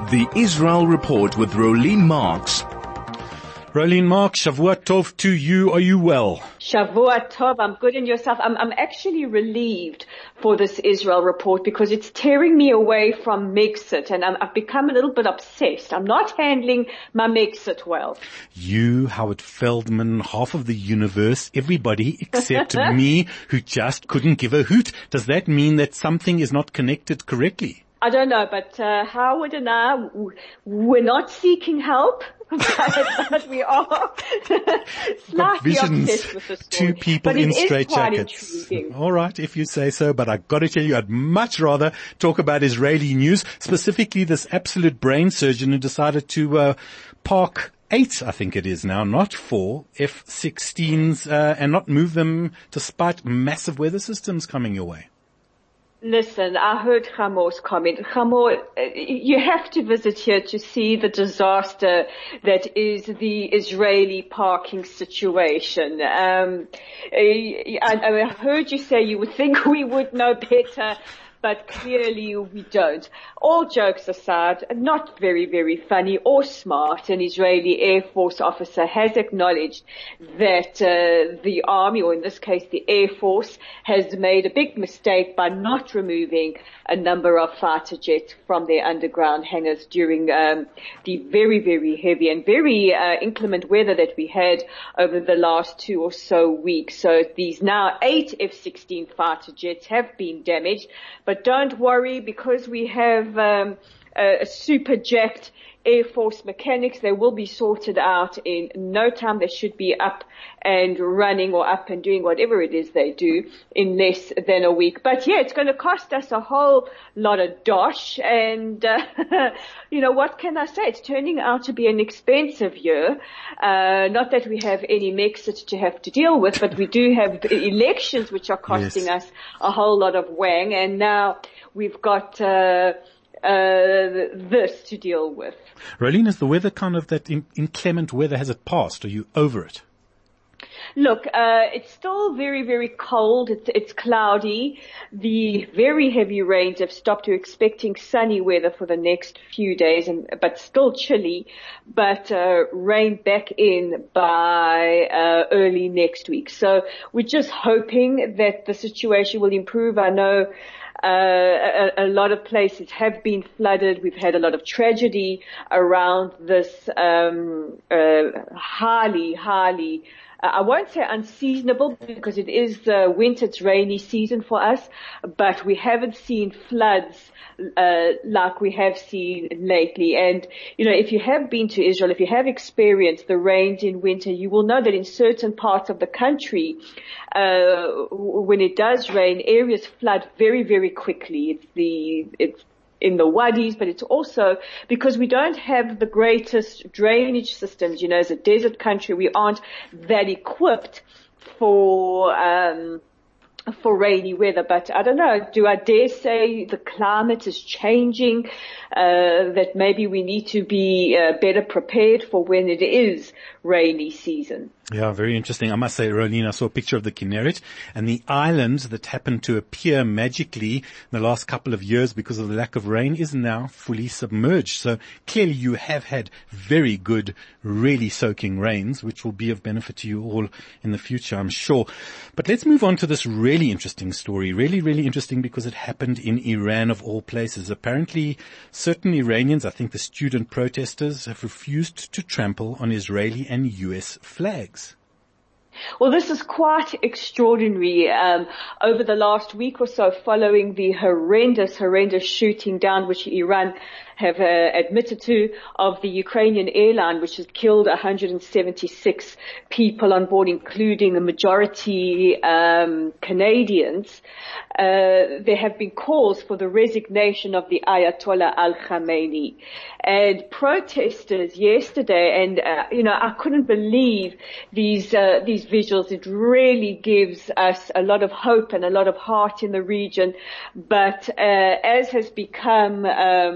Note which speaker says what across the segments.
Speaker 1: The Israel Report with Rolene Marks.
Speaker 2: Rolene Marks, Shavua Tov to you. Are you well?
Speaker 3: Shavua Tov, I'm good, and yourself? I'm actually relieved for this Israel Report because it's tearing me away from Megxit, and I've become a little bit obsessed. I'm not handling my Megxit well.
Speaker 2: You, Howard Feldman, half of the universe, everybody except me, who just couldn't give a hoot. Does that mean that something is not connected correctly?
Speaker 3: I don't know, but Howard and I, we're not seeking help, but we are slightly obsessed with the story.
Speaker 2: Two people
Speaker 3: but
Speaker 2: in
Speaker 3: it
Speaker 2: straitjackets. All right, if you say so, but I've got to tell you, I'd much rather talk about Israeli news, specifically this absolute brain surgeon who decided to park 8, I think it is now, not 4 F-16s, and not move them despite massive weather systems coming your way.
Speaker 3: Listen, I heard Chamor's comment. Chamor, you have to visit here to see the disaster that is the Israeli parking situation. I heard you say you would think we would know better, but clearly we don't. All jokes aside, not very, very funny or smart, an Israeli Air Force officer has acknowledged that the Army, or in this case the Air Force, has made a big mistake by not removing a number of fighter jets from their underground hangars during the very, very heavy and very inclement weather that we had over the last 2 or so weeks. So these now 8 F-16 fighter jets have been damaged, but don't worry, because we have a super jacked Air Force mechanics. They will be sorted out in no time. They should be up and running, or up and doing whatever it is they do, in less than a week. But yeah, it's going to cost us a whole lot of dosh, and you know, what can I say? It's turning out to be an expensive year. Not that we have any Megxit to have to deal with, but we do have elections which are costing us a whole lot of wang, and now we've got this to deal with.
Speaker 2: Rolene, is the weather kind of that inclement weather, has it passed? Are you over it?
Speaker 3: Look, it's still very, very cold. It's cloudy. The very heavy rains have stopped. We're expecting sunny weather for the next few days, but still chilly. But rain back in by early next week. So we're just hoping that the situation will improve. I know a lot of places have been flooded. We've had a lot of tragedy around this highly I won't say unseasonable, because it is winter, it's rainy season for us, but we haven't seen floods like we have seen lately. And, you know, if you have been to Israel, if you have experienced the rains in winter, you will know that in certain parts of the country, when it does rain, areas flood very, very quickly. It's in the wadis, but it's also because we don't have the greatest drainage systems. You know, as a desert country, we aren't that equipped for rainy weather. But I don't know, do I dare say the climate is changing, that maybe we need to be better prepared for when it is rainy season?
Speaker 2: Yeah, very interesting. I must say, Rolene, I saw a picture of the Kinneret, and the island that happened to appear magically in the last couple of years because of the lack of rain is now fully submerged. So clearly you have had very good, really soaking rains, which will be of benefit to you all in the future, I'm sure. But let's move on to this really interesting story. Really, really interesting because it happened in Iran of all places. Apparently, certain Iranians, I think the student protesters, have refused to trample on Israeli and US flags.
Speaker 3: Well, this is quite extraordinary. Over the last week or so, following the horrendous shooting down which Iran have admitted to of the Ukrainian airline, which has killed 176 people on board, including a majority Canadians, there have been calls for the resignation of the Ayatollah Al-Khamenei. And protesters yesterday, and I couldn't believe these visuals. It really gives us a lot of hope and a lot of heart in the region. But as has become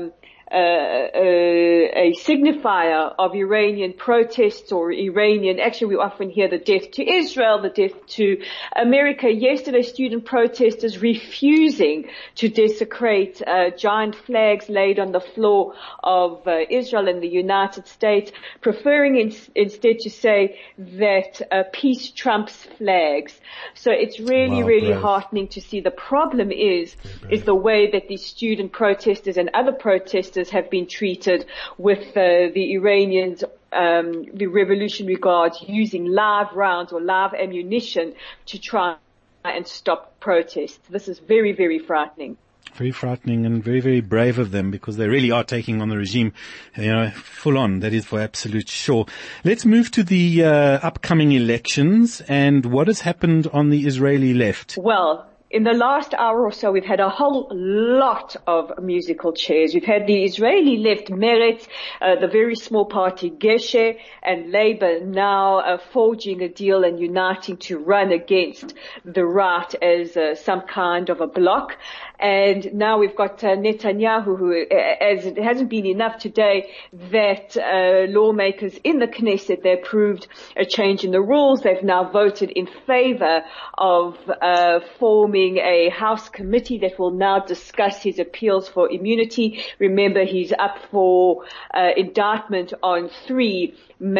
Speaker 3: a signifier of Iranian protests or Iranian, actually we often hear the death to Israel, the death to America. Yesterday, student protesters refusing to desecrate giant flags laid on the floor of Israel and the United States, preferring instead to say that peace trumps flags. So it's really, really heartening to see. The problem is the way that these student protesters and other protesters have been treated, with the Iranians, the Revolutionary Guards using live rounds or live ammunition to try and stop protests. This is very, very frightening.
Speaker 2: Very frightening and very, very brave of them, because they really are taking on the regime, full on. That is for absolute sure. Let's move to the upcoming elections and what has happened on the Israeli left.
Speaker 3: Well, in the last hour or so, we've had a whole lot of musical chairs. We've had the Israeli left, Meretz, the very small party, Geshe, and Labour now forging a deal and uniting to run against the right as some kind of a bloc. And now we've got Netanyahu, who, as it hasn't been enough today, that lawmakers in the Knesset, they approved a change in the rules. They've now voted in favor of forming a House committee that will now discuss his appeals for immunity. Remember, he's up for indictment on 3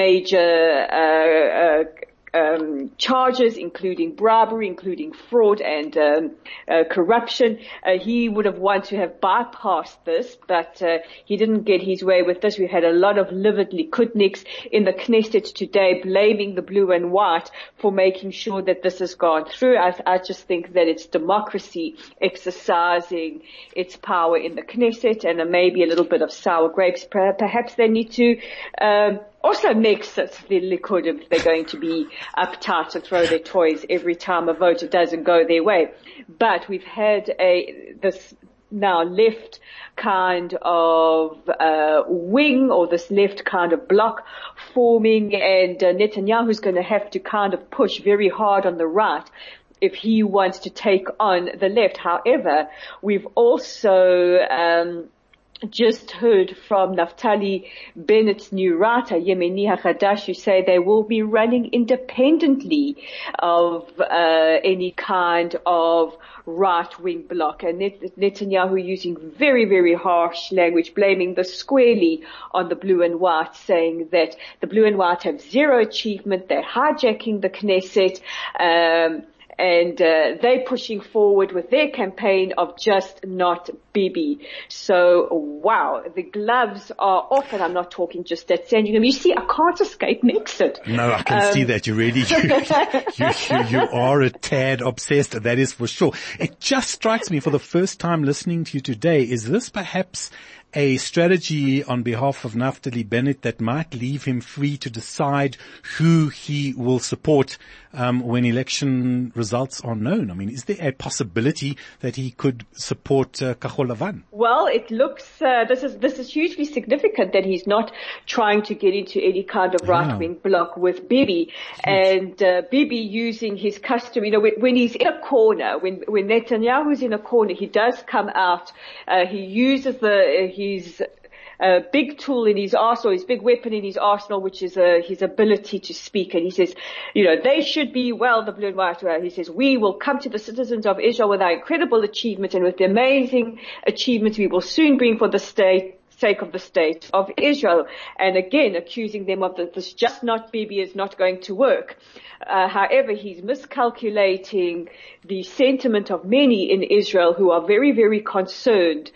Speaker 3: major charges, including bribery, including fraud and corruption. He would have wanted to have bypassed this, but he didn't get his way with this. We had a lot of livid Likudniks in the Knesset today blaming the blue and white for making sure that this has gone through. I just think that it's democracy exercising its power in the Knesset, and maybe a little bit of sour grapes. Perhaps they need to also makes it the Likud, if they're going to be uptight and throw their toys every time a vote doesn't go their way. But we've had this now left kind of wing, or this left kind of bloc forming, and Netanyahu's going to have to kind of push very hard on the right if he wants to take on the left. However, we've also just heard from Naftali Bennett's new writer, Yemeni HaChadash, who say they will be running independently of any kind of right-wing bloc. And Netanyahu using very, very harsh language, blaming this squarely on the blue and white, saying that the blue and white have zero achievement, they're hijacking the Knesset, and they're pushing forward with their campaign of just not Bibi. So, wow, the gloves are off, and I'm not talking just at Sandringham. You see, I can't escape Nexit.
Speaker 2: No, I can see that. You really, you are a tad obsessed, that is for sure. It just strikes me, for the first time listening to you today, is this perhaps a strategy on behalf of Naftali Bennett that might leave him free to decide who he will support when election results are known? I mean, is there a possibility that he could support Kahol Lavan?
Speaker 3: Well, it looks this is hugely significant that he's not trying to get into any kind of right-wing bloc with Bibi, and Bibi using his custom. When he's in a corner, when Netanyahu's in a corner, he does come out. He uses his big tool in his arsenal, his big weapon in his arsenal, which is his ability to speak. And he says, they should be the blue and white. He says, we will come to the citizens of Israel with our incredible achievement, and with the amazing achievements we will soon bring for the sake of the state of Israel. And again, accusing them of this just not Bibi is not going to work. However, he's miscalculating the sentiment of many in Israel who are very, very concerned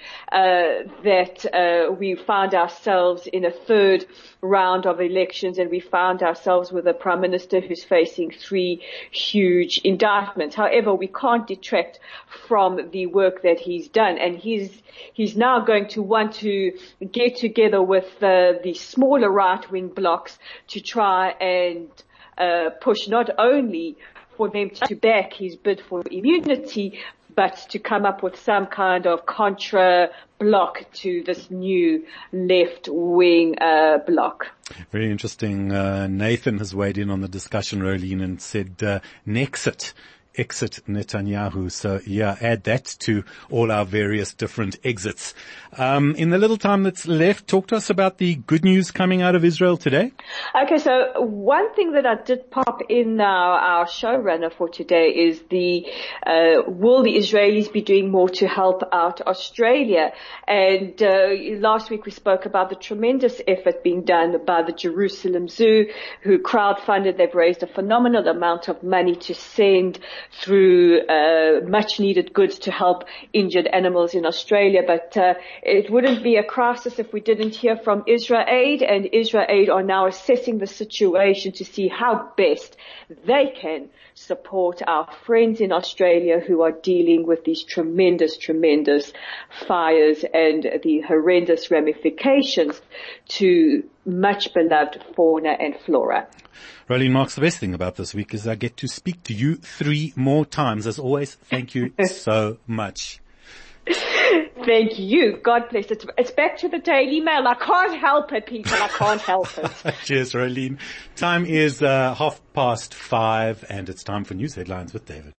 Speaker 3: that we found ourselves in a third round of elections, and we found ourselves with a prime minister who's facing 3 huge indictments. However, we can't detract from the work that he's done, and he's now going to want to get together with the smaller right-wing blocs to try and push not only for them to back his bid for immunity, but to come up with some kind of contra block to this new left-wing bloc.
Speaker 2: Very interesting. Nathan has weighed in on the discussion, Rolene, and said Nexit exit Netanyahu. So yeah, add that to all our various different exits. In the little time that's left, talk to us about the good news coming out of Israel today.
Speaker 3: Okay, so one thing that I did pop in our showrunner for today is will the Israelis be doing more to help out Australia? And last week we spoke about the tremendous effort being done by the Jerusalem Zoo, who crowdfunded. They've raised a phenomenal amount of money to send through much needed goods to help injured animals in Australia. But it wouldn't be a crisis if we didn't hear from Israel Aid, and Israel Aid are now assessing the situation to see how best they can support our friends in Australia who are dealing with these tremendous fires and the horrendous ramifications to much beloved fauna and flora.
Speaker 2: Rolene Marks, the best thing about this week is I get to speak to you 3 more times. As always, thank you so much.
Speaker 3: Thank you. God bless it. It's back to the Daily Mail. I can't help it, people. I can't help it.
Speaker 2: Cheers, Rolene. Time is 5:30, and it's time for news headlines with David.